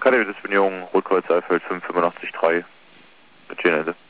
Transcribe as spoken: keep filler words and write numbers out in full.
Academy Disponierung, Rotkreuz Eifeld fünf fünfundachtzig drei. Mit Ende.